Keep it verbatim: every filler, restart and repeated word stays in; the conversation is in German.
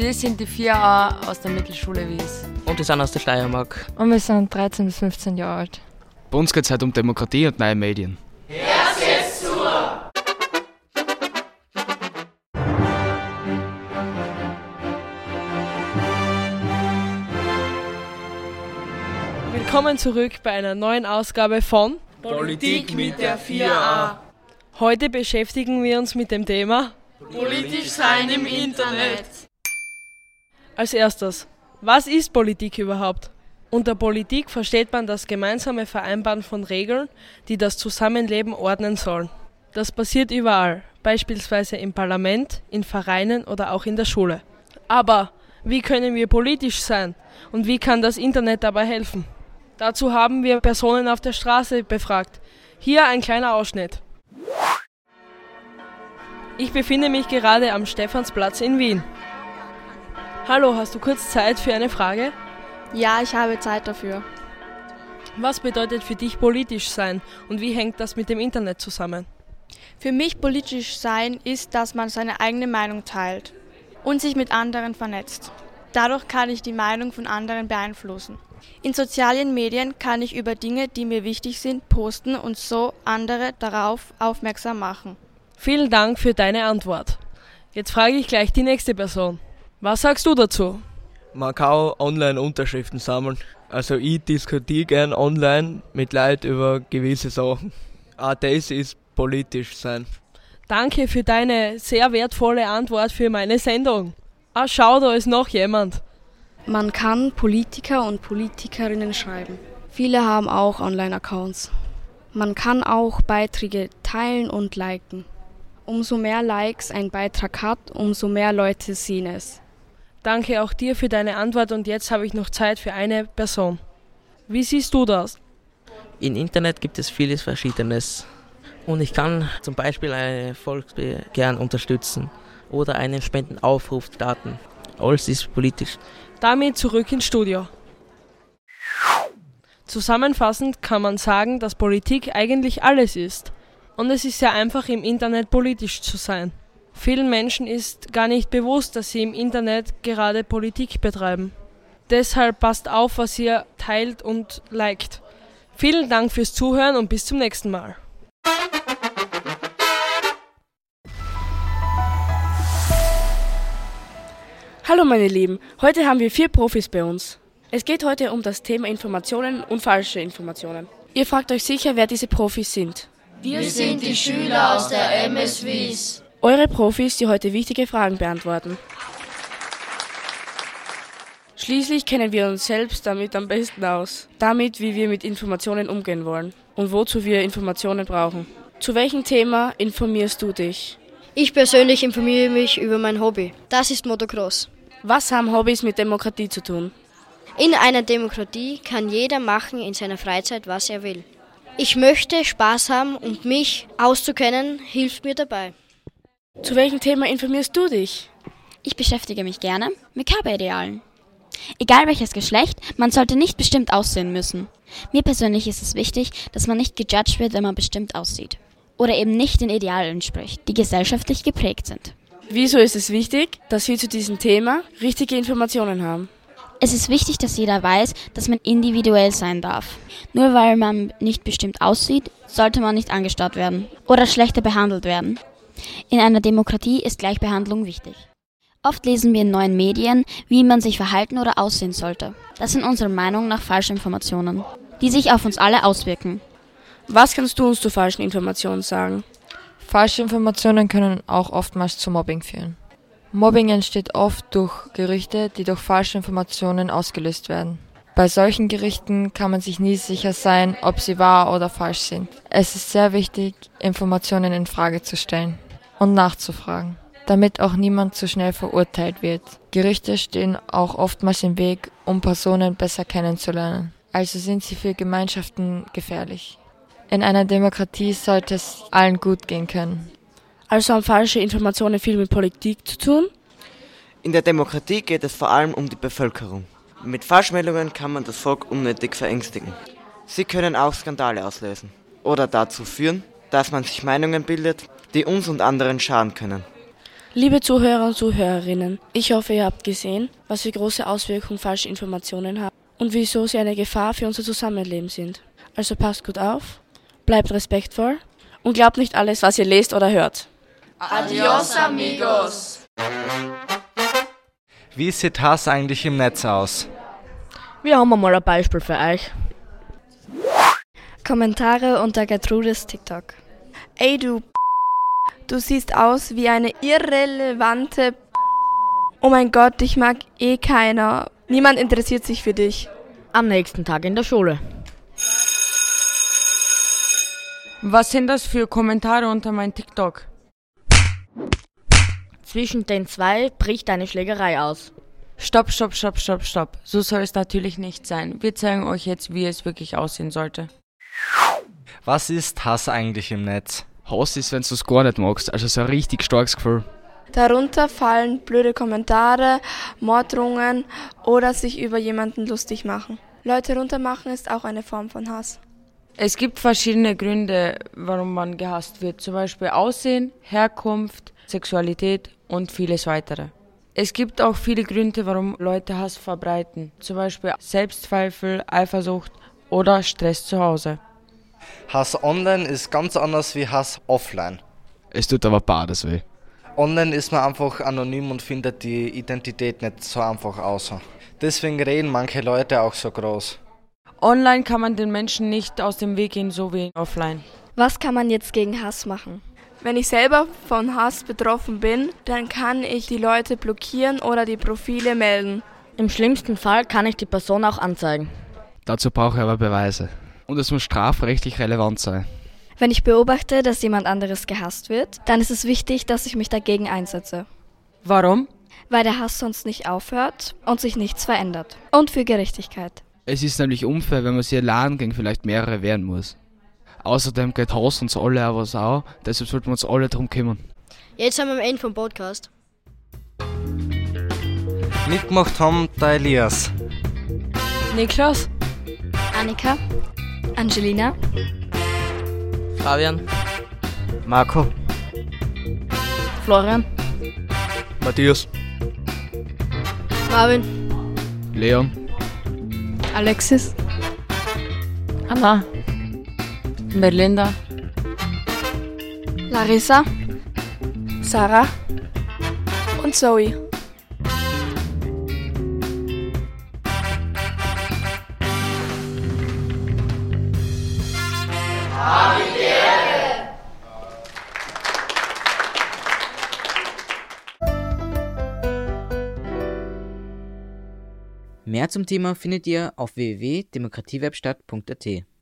Wir sind die vier a aus der Mittelschule Wies. Und wir sind aus der Steiermark. Und wir sind dreizehn bis fünfzehn Jahre alt. Bei uns geht es heute um Demokratie und neue Medien. Hör's jetzt zu! Willkommen zurück bei einer neuen Ausgabe von Politik mit der vier a. Heute beschäftigen wir uns mit dem Thema Politisch sein im Internet. Als erstes, was ist Politik überhaupt? Unter Politik versteht man das gemeinsame Vereinbaren von Regeln, die das Zusammenleben ordnen sollen. Das passiert überall, beispielsweise im Parlament, in Vereinen oder auch in der Schule. Aber wie können wir politisch sein und wie kann das Internet dabei helfen? Dazu haben wir Personen auf der Straße befragt. Hier ein kleiner Ausschnitt. Ich befinde mich gerade am Stephansplatz in Wien. Hallo, hast du kurz Zeit für eine Frage? Ja, ich habe Zeit dafür. Was bedeutet für dich politisch sein und wie hängt das mit dem Internet zusammen? Für mich politisch sein ist, dass man seine eigene Meinung teilt und sich mit anderen vernetzt. Dadurch kann ich die Meinung von anderen beeinflussen. In sozialen Medien kann ich über Dinge, die mir wichtig sind, posten und so andere darauf aufmerksam machen. Vielen Dank für deine Antwort. Jetzt frage ich gleich die nächste Person. Was sagst du dazu? Man kann online Unterschriften sammeln. Also ich diskutiere gern online mit Leuten über gewisse Sachen. Auch das ist politisch sein. Danke für deine sehr wertvolle Antwort für meine Sendung. Ah, schau, da ist noch jemand. Man kann Politiker und Politikerinnen schreiben. Viele haben auch Online-Accounts. Man kann auch Beiträge teilen und liken. Umso mehr Likes ein Beitrag hat, umso mehr Leute sehen es. Danke auch dir für deine Antwort und jetzt habe ich noch Zeit für eine Person. Wie siehst du das? Im Internet gibt es vieles Verschiedenes. Und ich kann zum Beispiel ein Volksbegehren unterstützen oder einen Spendenaufruf starten. Alles ist politisch. Damit zurück ins Studio. Zusammenfassend kann man sagen, dass Politik eigentlich alles ist. Und es ist sehr einfach, im Internet politisch zu sein. Vielen Menschen ist gar nicht bewusst, dass sie im Internet gerade Politik betreiben. Deshalb passt auf, was ihr teilt und liked. Vielen Dank fürs Zuhören und bis zum nächsten Mal. Hallo meine Lieben, heute haben wir vier Profis bei uns. Es geht heute um das Thema Informationen und falsche Informationen. Ihr fragt euch sicher, wer diese Profis sind. Wir sind die Schüler aus der M S Wies. Eure Profis, die heute wichtige Fragen beantworten. Schließlich kennen wir uns selbst damit am besten aus. Damit, wie wir mit Informationen umgehen wollen und wozu wir Informationen brauchen. Zu welchem Thema informierst du dich? Ich persönlich informiere mich über mein Hobby. Das ist Motocross. Was haben Hobbys mit Demokratie zu tun? In einer Demokratie kann jeder machen in seiner Freizeit, was er will. Ich möchte Spaß haben und mich auszukennen, hilft mir dabei. Zu welchem Thema informierst du dich? Ich beschäftige mich gerne mit Körperidealen. Egal welches Geschlecht, man sollte nicht bestimmt aussehen müssen. Mir persönlich ist es wichtig, dass man nicht gejudged wird, wenn man bestimmt aussieht. Oder eben nicht den Idealen entspricht, die gesellschaftlich geprägt sind. Wieso ist es wichtig, dass wir zu diesem Thema richtige Informationen haben? Es ist wichtig, dass jeder weiß, dass man individuell sein darf. Nur weil man nicht bestimmt aussieht, sollte man nicht angestarrt werden oder schlechter behandelt werden. In einer Demokratie ist Gleichbehandlung wichtig. Oft lesen wir in neuen Medien, wie man sich verhalten oder aussehen sollte. Das sind unserer Meinung nach falsche Informationen, die sich auf uns alle auswirken. Was kannst du uns zu falschen Informationen sagen? Falsche Informationen können auch oftmals zu Mobbing führen. Mobbing entsteht oft durch Gerüchte, die durch falsche Informationen ausgelöst werden. Bei solchen Gerüchten kann man sich nie sicher sein, ob sie wahr oder falsch sind. Es ist sehr wichtig, Informationen in Frage zu stellen und nachzufragen, damit auch niemand zu schnell verurteilt wird. Gerüchte stehen auch oftmals im Weg, um Personen besser kennenzulernen. Also sind sie für Gemeinschaften gefährlich. In einer Demokratie sollte es allen gut gehen können. Also haben falsche Informationen viel mit Politik zu tun? In der Demokratie geht es vor allem um die Bevölkerung. Mit Falschmeldungen kann man das Volk unnötig verängstigen. Sie können auch Skandale auslösen oder dazu führen, dass man sich Meinungen bildet, die uns und anderen schaden können. Liebe Zuhörer und Zuhörerinnen, ich hoffe, ihr habt gesehen, was für große Auswirkungen falsche Informationen haben und wieso sie eine Gefahr für unser Zusammenleben sind. Also passt gut auf, bleibt respektvoll und glaubt nicht alles, was ihr lest oder hört. Adios, amigos! Wie sieht Hass eigentlich im Netz aus? Wir haben mal ein Beispiel für euch. Kommentare unter Gertrudes TikTok. Ey du Du siehst aus wie eine irrelevante Oh mein Gott, dich mag eh keiner. Niemand interessiert sich für dich. Am nächsten Tag in der Schule. Was sind das für Kommentare unter meinem TikTok? Zwischen den zwei bricht eine Schlägerei aus. Stopp, stopp, stopp, stopp, stopp. So soll es natürlich nicht sein. Wir zeigen euch jetzt, wie es wirklich aussehen sollte. Was ist Hass eigentlich im Netz? Hass ist, wenn du es gar nicht magst, also so ein richtig starkes Gefühl. Darunter fallen blöde Kommentare, Morddrohungen oder sich über jemanden lustig machen. Leute runtermachen ist auch eine Form von Hass. Es gibt verschiedene Gründe, warum man gehasst wird. Zum Beispiel Aussehen, Herkunft, Sexualität und vieles weitere. Es gibt auch viele Gründe, warum Leute Hass verbreiten. Zum Beispiel Selbstzweifel, Eifersucht oder Stress zu Hause. Hass online ist ganz anders wie Hass offline. Es tut aber beides weh. Online ist man einfach anonym und findet die Identität nicht so einfach aus. Deswegen reden manche Leute auch so groß. Online kann man den Menschen nicht aus dem Weg gehen, so wie offline. Was kann man jetzt gegen Hass machen? Wenn ich selber von Hass betroffen bin, dann kann ich die Leute blockieren oder die Profile melden. Im schlimmsten Fall kann ich die Person auch anzeigen. Dazu brauche ich aber Beweise. Und es muss strafrechtlich relevant sein. Wenn ich beobachte, dass jemand anderes gehasst wird, dann ist es wichtig, dass ich mich dagegen einsetze. Warum? Weil der Hass sonst nicht aufhört und sich nichts verändert. Und für Gerechtigkeit. Es ist nämlich unfair, wenn man sich allein gegen vielleicht mehrere wehren muss. Außerdem geht Hass uns alle auch was auch, deshalb sollten wir uns alle darum kümmern. Jetzt sind wir am Ende vom Podcast. Mitgemacht haben der Elias, Niklas, Annika, Angelina, Fabian, Marco, Florian, Matthias, Marvin, Leon, Alexis, Anna, Melinda, Larissa, Sarah und Zoe. Mehr zum Thema findet ihr auf w w w punkt demokratiewebstadt punkt a t.